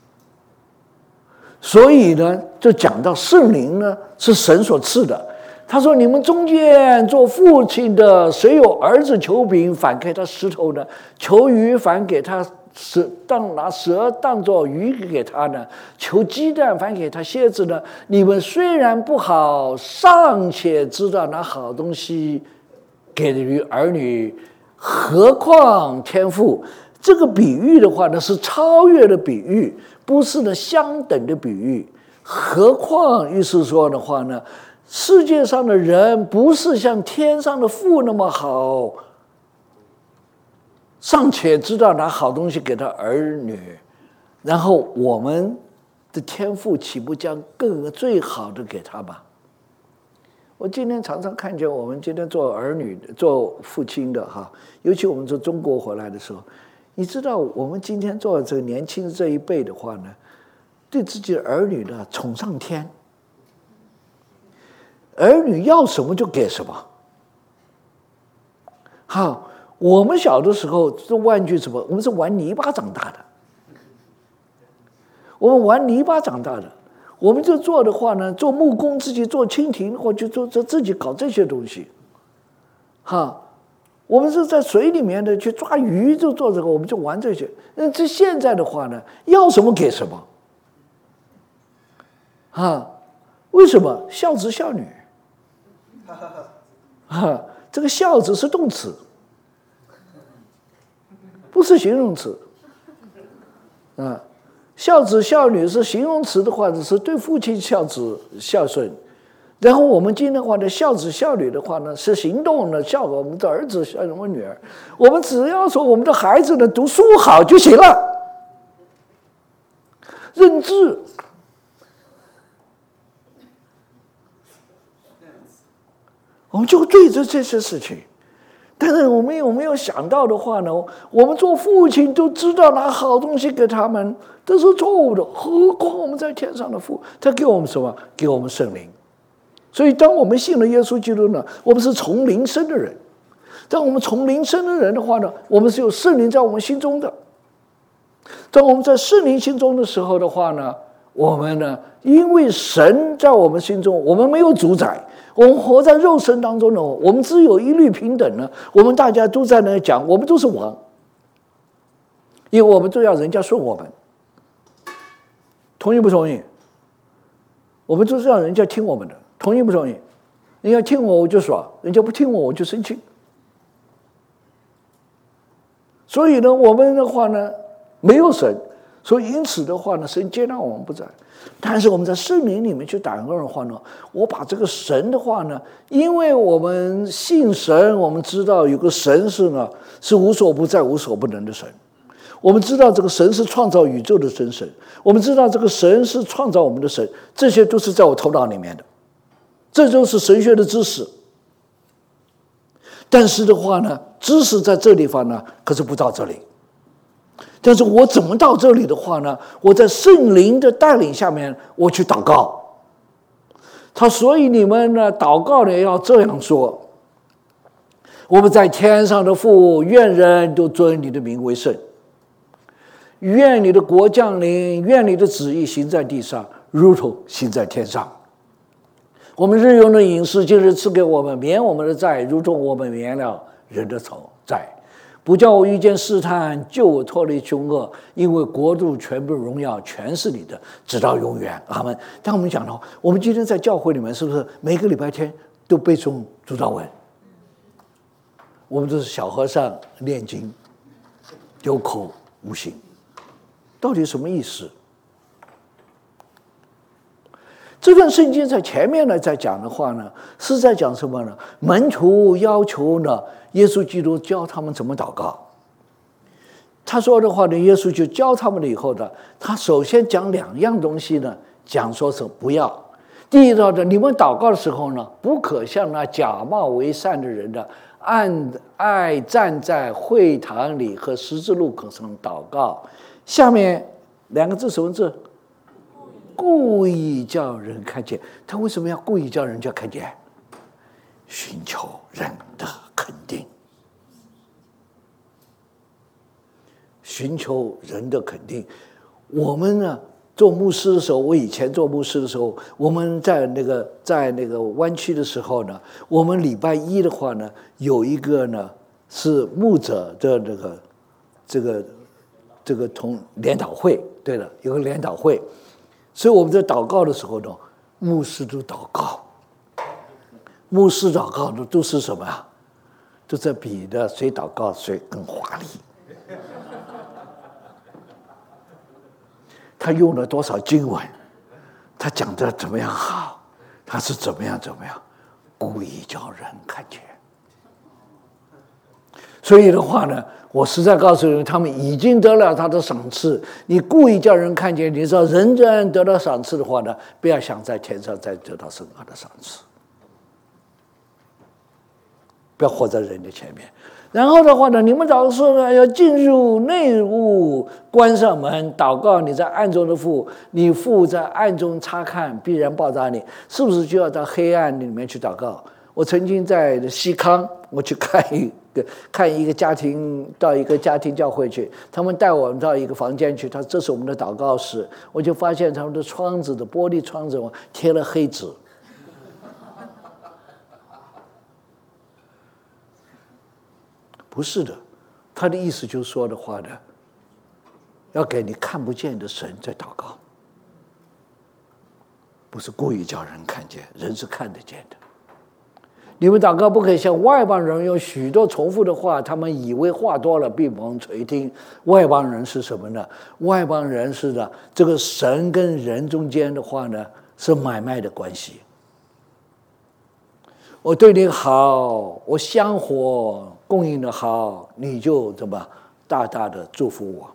所以呢就讲到圣灵呢是神所赐的，他他说：“你们中间做父亲的，谁有儿子求饼，反给他石头呢？求鱼，反给他蛇当拿蛇当作鱼给他呢？求鸡蛋，反给他蝎子呢？你们虽然不好，尚且知道拿好东西给予儿女，何况天父？”这个比喻的话呢，是超越的比喻，不是呢相等的比喻。何况意思说的话呢，世界上的人不是像天上的父那么好，尚且知道拿好东西给他儿女，然后我们的天父岂不将更最好的给他吗？我今天常常看见我们今天做儿女做父亲的哈，尤其我们从中国回来的时候，你知道我们今天做这个年轻这一辈的话呢，对自己的儿女呢宠上天，儿女要什么就给什么。好，我们小的时候是玩具什么？我们是玩泥巴长大的，我们玩泥巴长大的。我们就做的话呢，做木工，自己做蜻蜓，或者做做自己搞这些东西。哈，我们是在水里面的去抓鱼，就做这个，我们就玩这些。那这现在的话呢，要什么给什么。啊，为什么孝子孝女？啊，这个孝子是动词，不是形容词。啊，孝子孝女是形容词的话，是对父亲孝子孝顺。然后我们今天的话呢，孝子孝女的话呢，是行动呢孝我们的儿子孝我们女儿。我们只要说我们的孩子呢读书好就行了，认字。我们就对着这些事情，但是我们有没有想到的话呢？我们做父亲都知道拿好东西给他们，这是错误的。何况我们在天上的父，他给我们什么？给我们圣灵。所以，当我们信了耶稣基督呢，我们是从灵生的人。当我们从灵生的人的话呢，我们是有圣灵在我们心中的。当我们在圣灵心中的时候的话呢，我们呢，因为神在我们心中，我们没有主宰。我们活在肉身当中呢，我们只有一律平等呢。我们大家都在那讲，我们都是王，因为我们都要人家顺我们。同意不同意？我们都是要人家听我们的，同意不同意？人家听我我就爽，人家不听我我就生气。所以呢，我们的话呢，没有神，所以因此的话呢，神接纳我们不在。但是我们在圣灵里面去祷告的话呢，我把这个神的话呢，因为我们信神，我们知道有个神是呢是无所不在、无所不能的神。我们知道这个神是创造宇宙的真神，我们知道这个神是创造我们的神，这些都是在我头脑里面的，这就是神学的知识。但是的话呢，知识在这地方呢，可是不到这里。但是我怎么到这里的话呢？我在圣灵的带领下面，我去祷告。他所以你们呢，祷告呢要这样说：我们在天上的父，愿人都尊你的名为圣。愿你的国降临，愿你的旨意行在地上，如同行在天上。我们日用的饮食，今日赐给我们，免我们的债，如同我们免了人的债。不叫我遇见试探，救我脱离凶恶，因为国度、全部荣耀全是你的，直到永远。阿们。当我们讲到，我们今天在教会里面，是不是每个礼拜天都背诵主祷文？我们都是小和尚念经，有口无心，到底什么意思？这段圣经在前面呢，在讲的话呢，是在讲什么呢？门徒要求呢，耶稣基督教他们怎么祷告。他说的话呢，耶稣就教他们了以后呢，他首先讲两样东西呢，讲说是不要。第一道的，你们祷告的时候呢，不可像那假冒为善的人的，按爱站在会堂里和十字路口上祷告。下面两个字什么字？故意叫人看见。他为什么要故意叫人家看见？寻求人的肯定，寻求人的肯定。我们呢， 做牧师的时候，我以前做牧师的时候，我们在那个在那个湾区的时候呢，我们礼拜一的话呢，有一个呢是牧者的那个这个这个同联祷会，对了，有个联祷会，所以我们在祷告的时候呢，牧师都祷告，牧师祷告的都是什么呀？都在比的谁祷告谁更华丽。他用了多少经文，他讲的怎么样好，他是怎么样怎么样，故意叫人看见。所以的话呢，我实在告诉你，他们已经得了他的赏赐。你故意叫人看见，你知道人人得到赏赐的话呢，不要想在天上再得到更高的赏赐，不要活在人的前面。然后的话呢，你们祷告说呢，要进入内屋，关上门，祷告你在暗中的父，你父在暗中察看，必然报答你。是不是就要到黑暗里面去祷告？我曾经在西康，我去看一个看一个家庭，到一个家庭教会去，他们带我们到一个房间去，他这是我们的祷告室，我就发现他们的窗子的玻璃窗子贴了黑纸。不是的，他的意思就是说的话呢，要给你看不见的神在祷告，不是故意叫人看见，人是看得见的。你们祷告不可以像外邦人用许多重复的话，他们以为话多了必蒙垂听。外邦人是什么呢？外邦人是的，这个神跟人中间的话呢，是买卖的关系。我对你好，我香火供应的好，你就怎么大大的祝福我。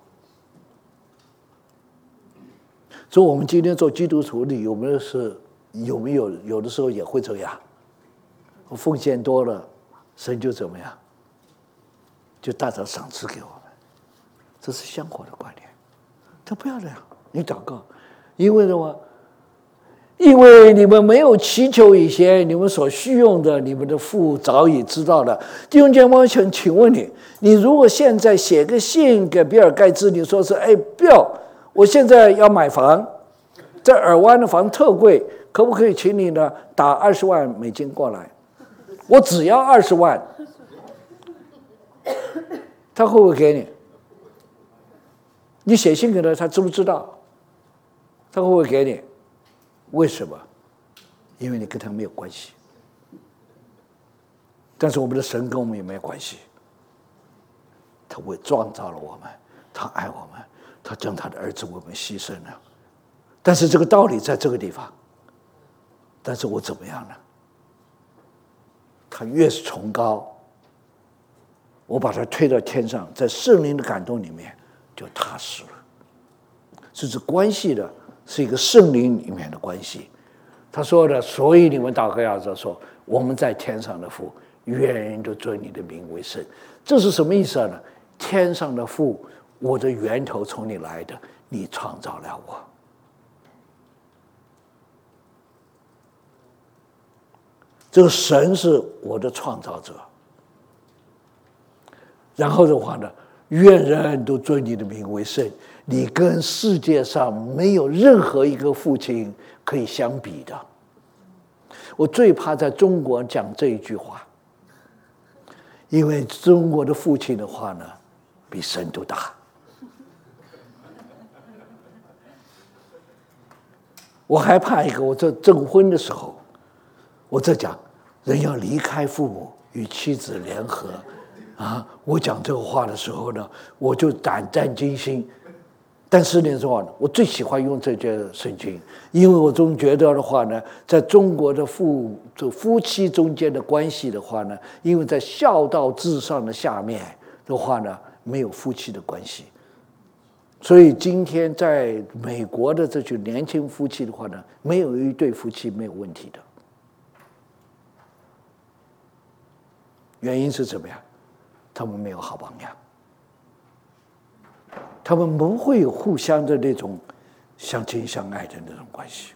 所以我们今天做基督徒的有没有是有没有有的时候也会这样，我奉献多了，神就怎么样，就大大赏赐给我们，这是香火的观念。他不要这样，你祷告，因为什么？因为你们没有祈求以前，你们所需用的，你们的父早已知道了。弟兄姐妹，请请问你，你如果现在写个信给比尔盖茨，你说是，哎，比尔，我现在要买房，在尔湾的房特贵，可不可以请你呢打二十万美金过来？我只要二十万，他会不会给你？你写信给他，他知不知道？他会不会给你？为什么？因为你跟他没有关系。但是我们的神跟我们也没有关系。他为创造了我们，他爱我们，他将他的儿子为我们牺牲了。但是这个道理在这个地方，但是我怎么样呢？他越是崇高，我把他推到天上，在圣灵的感动里面就踏实了。这是关系的，是一个圣灵里面的关系。他说的，所以你们祷告要这说，我们在天上的父，愿人都尊你的名为圣。这是什么意思呢？天上的父，我的源头从你来的，你创造了我。这个神是我的创造者。然后的话呢，愿人都尊你的名为圣。你跟世界上没有任何一个父亲可以相比的。我最怕在中国讲这一句话，因为中国的父亲的话呢，比神都大。我还怕一个，我在证婚的时候，我在讲人要离开父母与妻子联合啊！我讲这个话的时候呢，我就胆战惊心。但是呢，说我最喜欢用这节圣经，因为我总觉得的话呢，在中国的父这夫妻中间的关系的话呢，因为在孝道至上的下面的话呢，没有夫妻的关系，所以今天在美国的这群年轻夫妻的话呢，没有一对夫妻没有问题的。原因是怎么样？他们没有好榜样。他们不会有互相的那种相亲相爱的那种关系，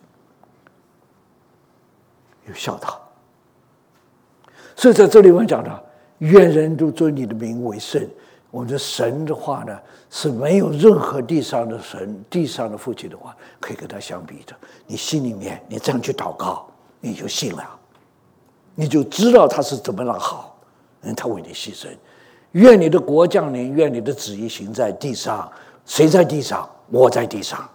有孝道。所以在这里我们讲的，愿人都尊你的名为圣。 我们的神的话呢，是没有任何地上的神、地上的父亲的话可以跟他相比的。你心里面，你这样去祷告，你就信了，你就知道他是怎么样好，嗯，他为你牺牲。愿你的国降临，愿你的旨意行在地上。谁在地上？我在地上。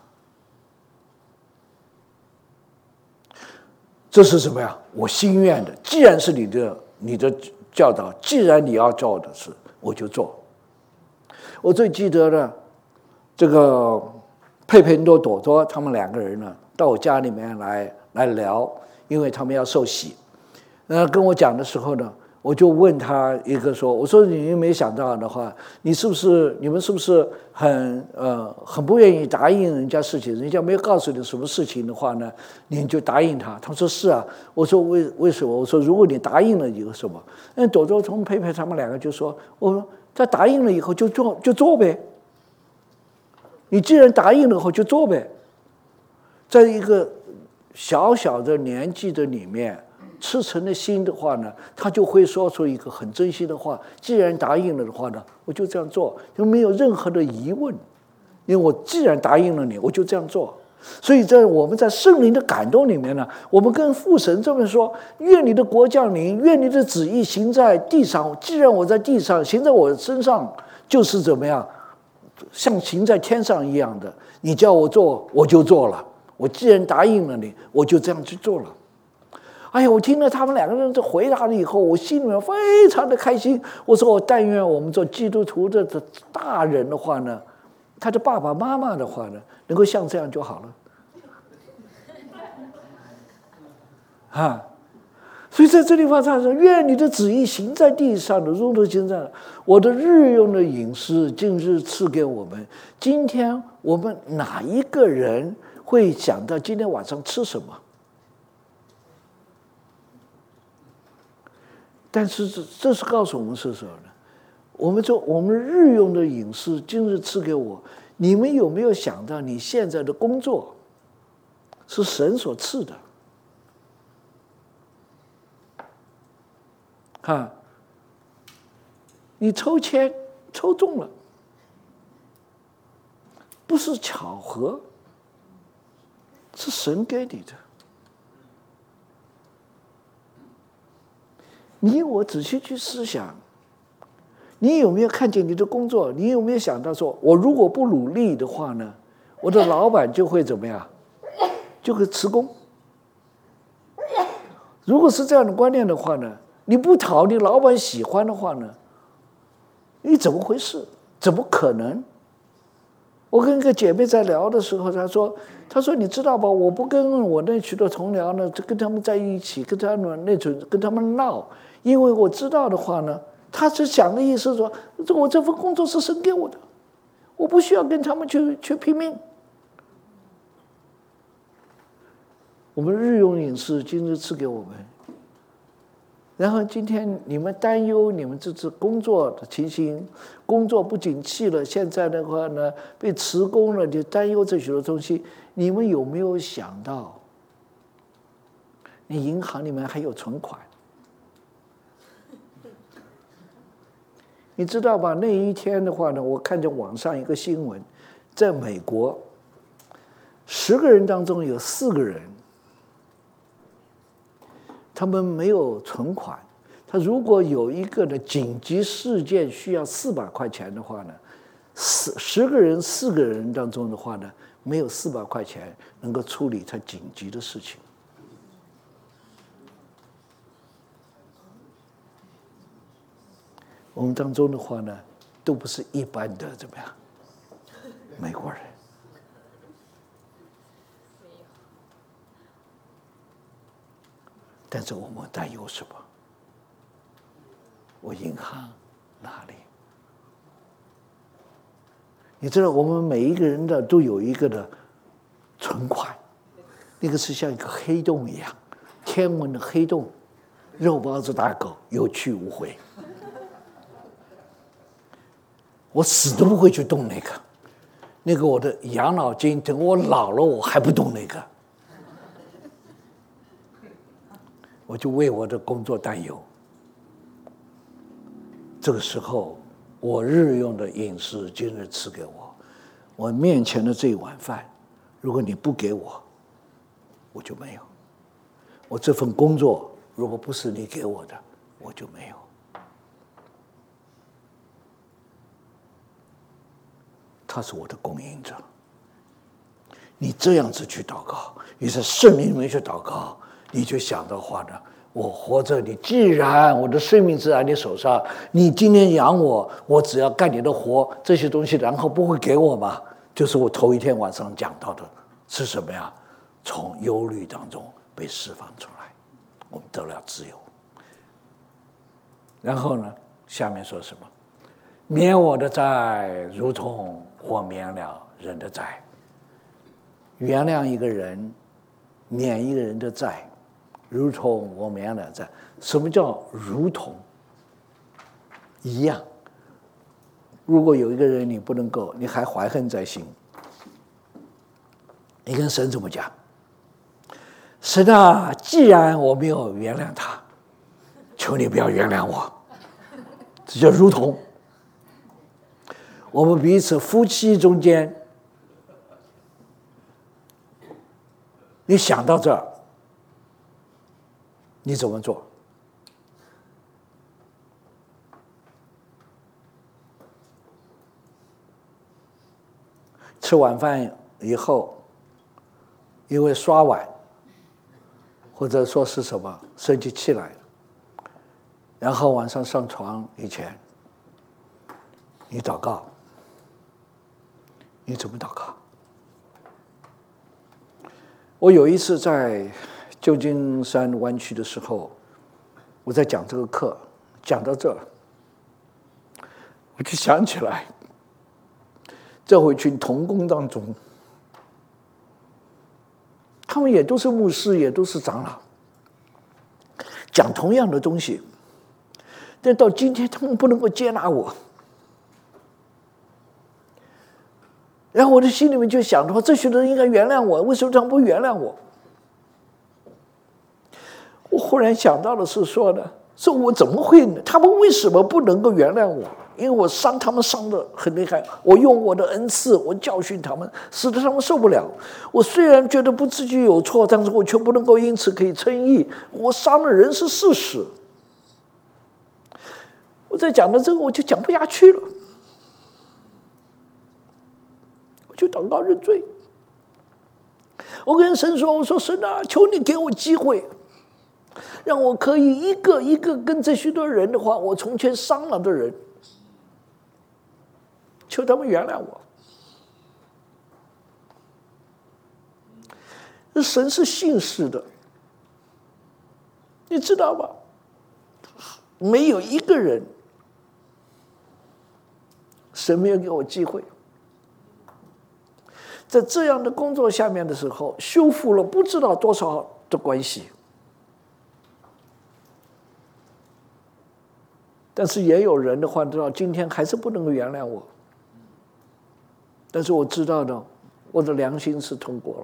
这是什么呀？我心愿的。既然是你的你的教导，既然你要做的事，我就做。我最记得呢，这个佩佩多朵朵他们两个人呢，到我家里面来来聊，因为他们要受洗。呃，跟我讲的时候呢，我就问他一个说，我说你有没有想到的话，你是不是你们是不是很呃很不愿意答应人家事情，人家没有告诉你什么事情的话呢，你就答应他？他说是啊。我说为为什么？我说如果你答应了有什么？那朵朵从佩佩他们两个就说，我说他答应了以后就做就做呗。你既然答应了以后就做呗。在一个小小的年纪的里面，赤诚的心的话呢，他就会说出一个很真心的话。既然答应了的话呢，我就这样做，就没有任何的疑问。因为我既然答应了你，我就这样做。所以在我们在圣灵的感动里面呢，我们跟父神这么说：愿你的国降临，愿你的旨意行在地上。既然我在地上，行在我身上，就是怎么样，像行在天上一样的。你叫我做，我就做了。我既然答应了你，我就这样去做了。哎呀，我听了他们两个人这回答了以后，我心里面非常的开心。我说，我但愿我们做基督徒的大人的话呢，他的爸爸妈妈的话呢，能够像这样就好了。啊，所以在这地方他说：愿你的旨意行在地上的，如同行在我的日用的饮食，今日赐给我们。今天我们哪一个人会想到今天晚上吃什么？但是这这是告诉我们是什么呢？我们说我们日用的饮食，今日赐给我。你们有没有想到，你现在的工作是神所赐的？啊，你抽签抽中了，不是巧合，是神给你的。你我仔细去思想，你有没有看见你的工作？你有没有想到说，我如果不努力的话呢，我的老板就会怎么样？就会辞工。如果是这样的观念的话呢，你不讨你老板喜欢的话呢，你怎么回事？怎么可能？我跟一个姐妹在聊的时候，她说：“她说你知道吧？我不跟我那许多同僚呢，跟他们在一起，跟他们那种跟他们闹。”因为我知道的话呢，他是讲的意思说，我这份工作是神给我的，我不需要跟他们去去拼命。我们日用饮食，今日赐给我们。然后今天你们担忧你们这次工作的情形，工作不景气了，现在的话呢被辞工了，就担忧这许多东西。你们有没有想到，你银行里面还有存款？你知道吧？那一天的话呢，我看见网上一个新闻，在美国，十个人当中有四个人，他们没有存款。他如果有一个的紧急事件需要四百块钱的话呢，十十个人四个人当中的话呢，没有四百块钱能够处理他紧急的事情。我们当中的话呢，都不是一般的怎么样美国人。但是我们担忧什么？我银行哪里？你知道，我们每一个人的都有一个的存款，那个是像一个黑洞一样，天文的黑洞，肉包子打狗，有去无回。我死都不会去动那个，那个我的养老金，等我老了我还不动那个，我就为我的工作担忧。这个时候， 我日用的饮食今日赐给我，我面前的这一碗饭，如果你不给我，我就没有。我这份工作如果不是你给我的，我就没有。他是我的供应者。你这样子去祷告，你在圣灵里面去祷告，你就想的话呢，我活着，你既然我的生命是在你手上，你今天养我，我只要干你的活，这些东西然后不会给我吗？就是我头一天晚上讲到的是什么呀？从忧虑当中被释放出来，我们得了自由。然后呢，下面说什么？免我的债，如同我免了人的债。原谅一个人，免一个人的债，如同我免了债。什么叫如同？一样。如果有一个人你不能够，你还怀恨在心，你跟神怎么讲？神啊，既然我没有原谅他，求你不要原谅我。这叫如同。我们彼此夫妻中间，你想到这儿，你怎么做？吃晚饭以后，因为刷碗，或者说是什么生起气来了，然后晚上上床以前，你祷告，你怎么祷告？我有一次在旧金山湾区的时候，我在讲这个课，讲到这儿，我就想起来，在一群同工当中，他们也都是牧师，也都是长老，讲同样的东西，但到今天他们不能够接纳我。然后我的心里面就想的话，这些人应该原谅我，为什么他们不原谅我？我忽然想到的是说呢，说我怎么会呢？他们为什么不能够原谅我？因为我伤他们伤得很厉害，我用我的恩赐，我教训他们，使得他们受不了。我虽然觉得不自己有错，但是我却不能够因此可以称义。我伤了人是事实。我在讲到这个，我就讲不下去了。就祷告认罪，我跟神说：“我说神啊，求你给我机会，让我可以一个一个跟这许多人的话，我从前伤了的人，求他们原谅我。”神是信实的，你知道吗？没有一个人，神没有给我机会。在这样的工作下面的时候，修复了不知道多少的关系，但是也有人的话，到今天还是不能够原谅我。但是我知道呢，我的良心是通过了。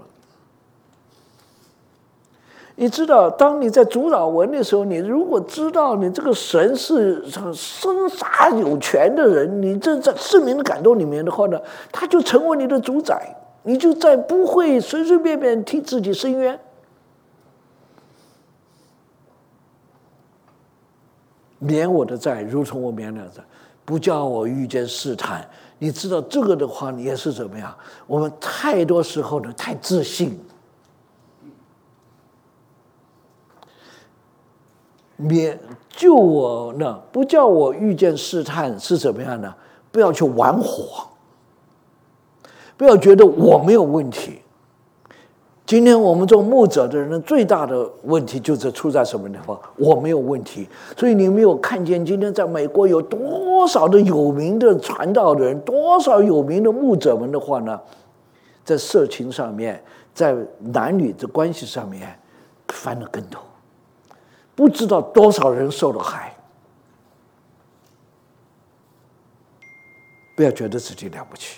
你知道，当你在主导文的时候，你如果知道你这个神是生杀有权的人，你这在圣灵的感动里面的话呢，他就成为你的主宰。你就再不会随随便便替自己伸冤。免我的债，如同我免了债，不叫我遇见试探。你知道这个的话，你也是怎么样？我们太多时候呢，太自信。免救我呢，不叫我遇见试探是怎么样呢？不要去玩火。不要觉得我没有问题。今天我们做牧者的人最大的问题就是出在什么地方？我没有问题。所以你没有看见今天在美国有多少的有名的传道的人，多少有名的牧者们的话呢，在色情上面，在男女的关系上面翻了跟头，不知道多少人受了害。不要觉得自己了不起。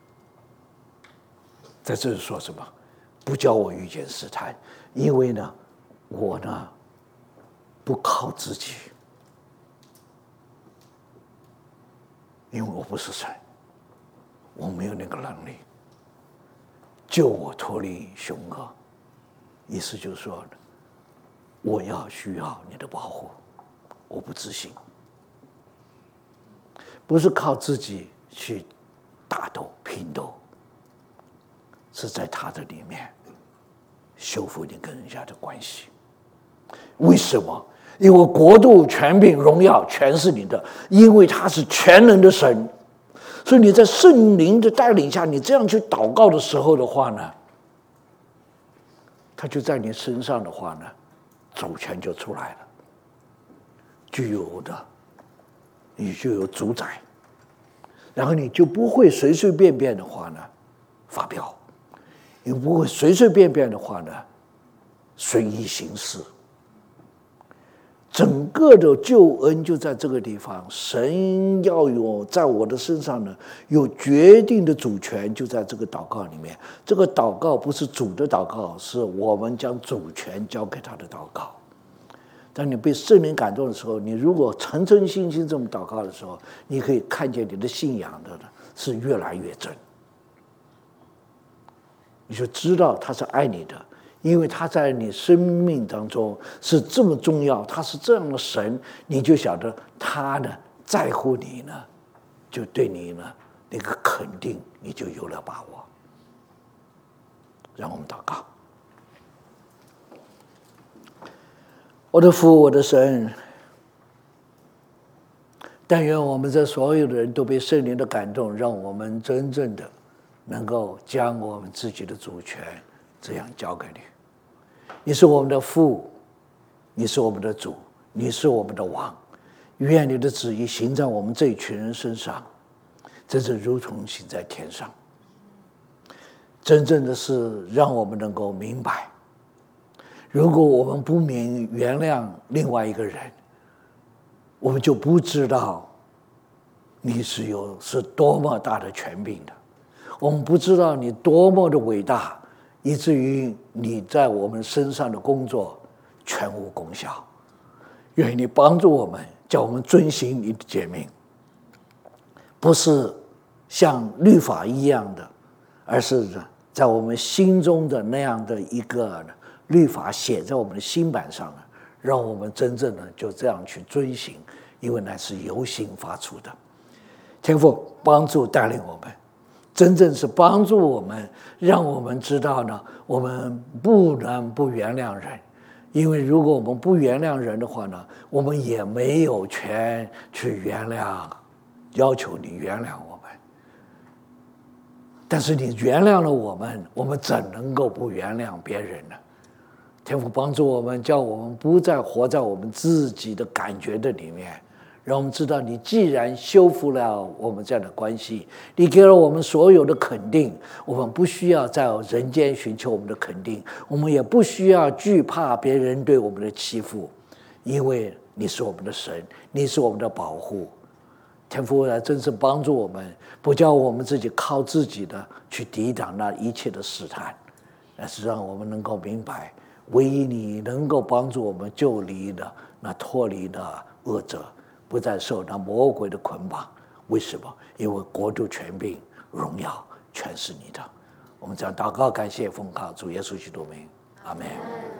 在这里说什么？不叫我遇见试探，因为呢，我呢不靠自己。 因为我不是神，我没有那个能力救我脱离凶恶。意思就是说，我要需要你的保护，我不自信，不是靠自己去打斗拼斗，是在他的里面修复你跟人家的关系。为什么？因为国度、权柄、荣耀全是你的，因为他是全能的神。所以你在圣灵的带领下，你这样去祷告的时候的话呢，他就在你身上的话呢，主权就出来了，具有的你就有主宰，然后你就不会随随便便的话呢发飙，你不会随随便便的话呢随意行事。整个的救恩就在这个地方，神要有在我的身上呢有决定的主权，就在这个祷告里面。这个祷告不是主的祷告，是我们将主权交给他的祷告。当你被圣灵感动的时候，你如果诚诚心心这么祷告的时候，你可以看见你的信仰的是越来越真，你就知道他是爱你的，因为他在你生命当中是这么重要，他是这样的神，你就晓得他呢在乎你呢，就对你呢那个肯定，你就有了把握。让我们祷告。我的父，我的神，但愿我们这所有的人都被圣灵的感动，让我们真正的能够将我们自己的主权这样交给你。你是我们的父，你是我们的主，你是我们的王。愿你的旨意行在我们这一群人身上，真正如同行在天上。真正的是让我们能够明白，如果我们不明原谅另外一个人，我们就不知道你是有是多么大的权柄的，我们不知道你多么的伟大，以至于你在我们身上的工作全无功效。愿你帮助我们，叫我们遵行你的诫命，不是像律法一样的，而是在我们心中的那样的一个律法写在我们的心板上，让我们真正的就这样去遵行，因为那是由心发出的。天父帮助带领我们，真正是帮助我们，让我们知道呢，我们不能不原谅人，因为如果我们不原谅人的话呢，我们也没有权去原谅，要求你原谅我们。但是你原谅了我们，我们怎能够不原谅别人呢？天父帮助我们，叫我们不再活在我们自己的感觉的里面，让我们知道你既然修复了我们这样的关系，你给了我们所有的肯定，我们不需要在人间寻求我们的肯定，我们也不需要惧怕别人对我们的欺负，因为你是我们的神，你是我们的保护。天父来真是帮助我们，不叫我们自己靠自己的去抵挡那一切的试探，而是让我们能够明白，唯一你能够帮助我们救离的那脱离的恶者，不再受那魔鬼的捆绑。为什么？因为国度、权柄、荣耀全是你的。我们这样祷告，感谢奉靠主耶稣基督名，阿们。